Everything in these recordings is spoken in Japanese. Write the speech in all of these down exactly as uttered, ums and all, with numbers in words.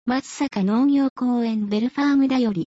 松阪農業公園ベルファームだより。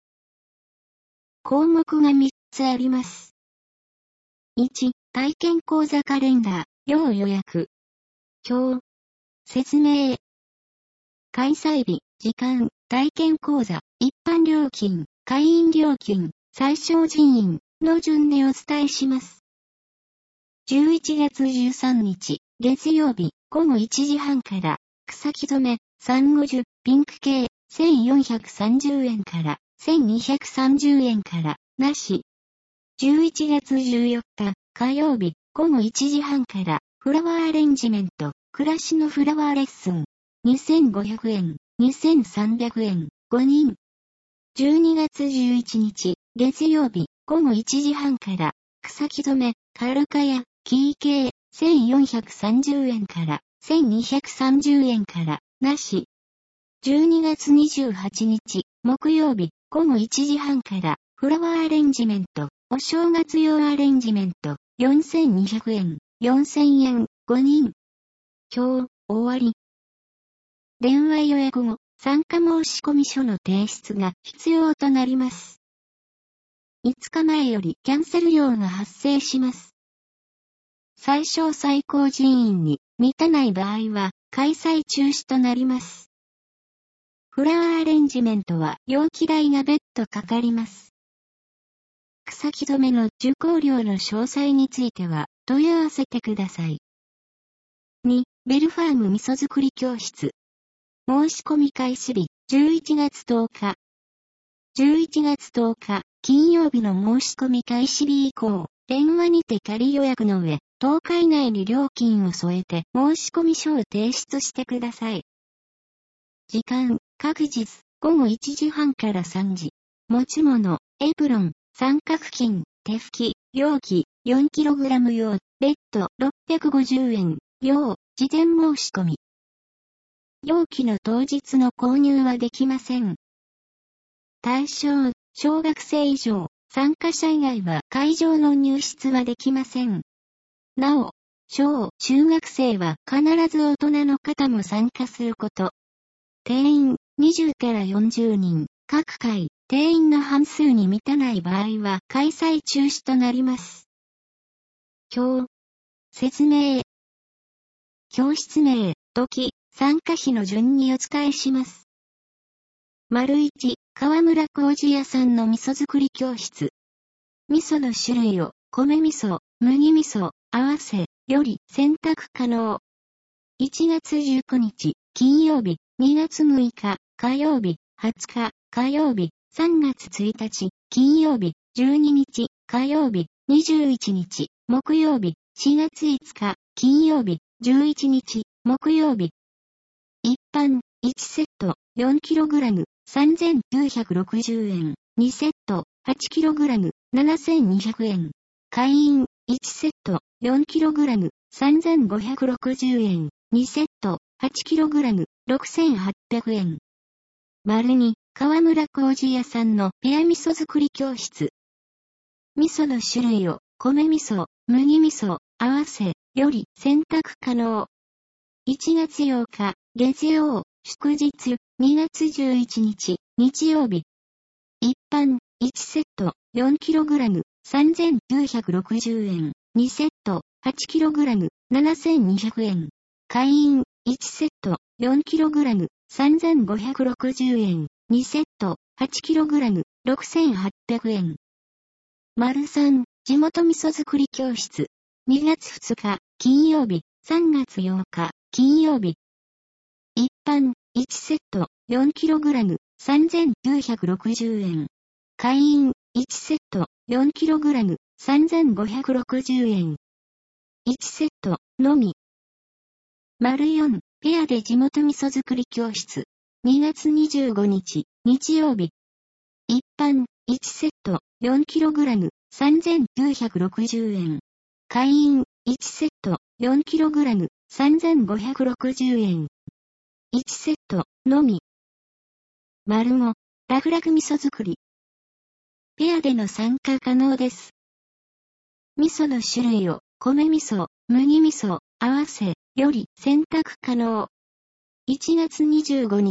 項目がみっつあります。いち、体験講座カレンダー、要予約。表。説明。開催日、時間、体験講座、一般料金、会員料金、最小人員の順でお伝えします。じゅういちがつじゅうさんにち、月曜日、ごごいちじはんから、草木染め、さんびゃくごじゅう、ピンク系、せんよんひゃくさんじゅうえんから、せんにひゃくさんじゅうえんから、なし。じゅういちがつじゅうよっか、火曜日、ごごいちじはんから、フラワーアレンジメント、暮らしのフラワーレッスン、にせんごひゃくえん、にせんさんびゃくえん、ごにん。じゅうにがつじゅういちにち、月曜日、ごごいちじはんから、草木染め、カルカヤ、キー系、せんよんひゃくさんじゅうえんから、せんにひゃくさんじゅうえんから、なし。じゅうにがつにじゅうはちにち、木曜日、ごごいちじはんから、フラワーアレンジメント、お正月用アレンジメント、よんせんにひゃくえん、よんせんえん、ごにん。今日、終わり。電話予約後、参加申込書の提出が必要となります。いつかまえよりキャンセル料が発生します。最小最高人員に満たない場合は開催中止となります。フラワーアレンジメントは容器代が別途かかります。草木染めの受講料の詳細については問い合わせてください。に、ベルファーム味噌作り教室。申し込み開始日、じゅういちがつとおか。じゅういちがつとおか、金曜日の申し込み開始日以降、電話にて仮予約の上、とおか以内に料金を添えて申し込み書を提出してください。時間、各日、ごごいちじはんからさんじ。持ち物、エプロン、三角巾、手拭き、容器、よんキログラム 用、別途ろっぴゃくごじゅうえん、用、事前申し込み。容器の当日の購入はできません。対象、小学生以上、参加者以外は会場の入室はできません。なお、小、中学生は必ず大人の方も参加すること。定員、にじゅうからよんじゅうにん、各回、定員の半数に満たない場合は開催中止となります。表、説明。教室名、時、参加費の順にお伝えします。丸いち、川村麹屋さんの味噌作り教室。味噌の種類を、米味噌、麦味噌、合わせ、より選択可能。いちがつじゅうくにち、金曜日、にがつむいか、火曜日、はつか、火曜日、さんがつついたち、金曜日、じゅうににち、火曜日、にじゅういちにち、木曜日、しがついつか、金曜日、じゅういちにち、木曜日。一般、いちセット、よんキログラム、さんぜんきゅうひゃくろくじゅうえん、にセット、はちキログラム、ななせんにひゃくえん。会員、いちセット、よんキログラム、さんぜんごひゃくろくじゅうえん、にセット、はちキログラム、ろくせんはっぴゃくえん。丸に、川村麹屋さんのペア味噌作り教室。味噌の種類を、米味噌、麦味噌、合わせ、より選択可能。いちがつようか、月曜、祝日、にがつじゅういちにち、日曜日。一般、いちセット、よんキログラム、さんぜんきゅうひゃくろくじゅうえん、にセット、はちキログラム、ななせんにひゃくえん。会員、いちセット、よんキログラム、さんぜんごひゃくろくじゅうえん、にセット、はちキログラム、ろくせんはっぴゃくえん。丸さん、地元味噌作り教室。にがつふつか、金曜日、さんがつようか、金曜日。一般、いちセット、よんキログラム、さんぜんきゅうひゃくろくじゅうえん。会員、いちセット、よんキログラム、さんぜんごひゃくろくじゅうえん。いちセット、のみ。丸よん、ペアで地元味噌作り教室。にがつにじゅうごにち、日曜日。一般、いちセット、よんキログラム、さんぜんきゅうひゃくろくじゅうえん。会員、いちセット、よんキログラム、さんぜんごひゃくろくじゅうえん。いちセット、のみ。丸ご、楽々味噌作り。ペアでの参加可能です。味噌の種類を、米味噌、麦味噌、合わせ、より選択可能。いちがつにじゅうごにち、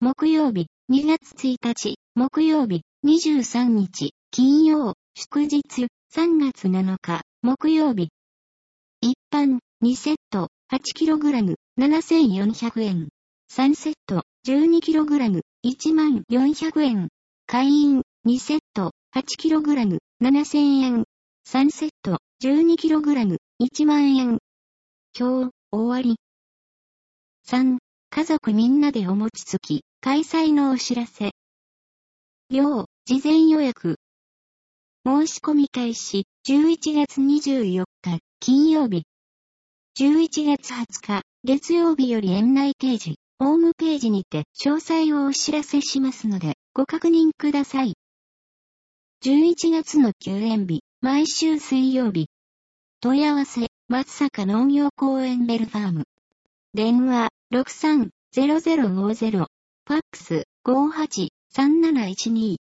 木曜日、にがつついたち、木曜日、にじゅうさんにち、金曜、祝日、さんがつなのか、木曜日。一般、にセット、はちキログラム、ななせんよんひゃくえん。さんセット、じゅうにキログラム、いちまんよんひゃくえん。会員、にセット、はちキログラム、ななせんえん。さんセット、じゅうにキログラム、いちまんえん。今日、終わり。さん、家族みんなでお餅つき、開催のお知らせ。料、事前予約。申し込み開始、じゅういちがつにじゅうよっか、金曜日。じゅういちがつはつか、月曜日より園内掲示、ホームページにて詳細をお知らせしますので、ご確認ください。じゅういちがつの休園日、毎週水曜日。問い合わせ、松坂農業公園ベルファーム。電話、ろくさんゼロゼロごゼロ。ファックス、ごはちさんなないちに。